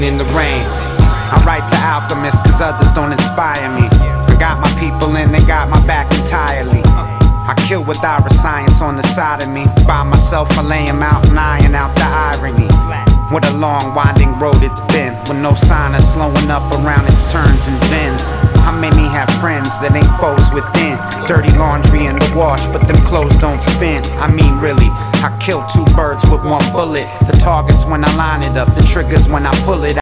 in the rain. I write to alchemists cause others don't inspire me. I got my people and they got my back entirely. I kill with science on the side of me. By myself I lay 'em out and iron out the irony. What a long winding road it's been, with no sign of slowing up around its turns and bends. How many have friends that ain't foes within? Dirty laundry in the wash, but them clothes don't spin. I mean really, I kill two birds with one bullet. The target's when I line it up, the trigger's when I pull it.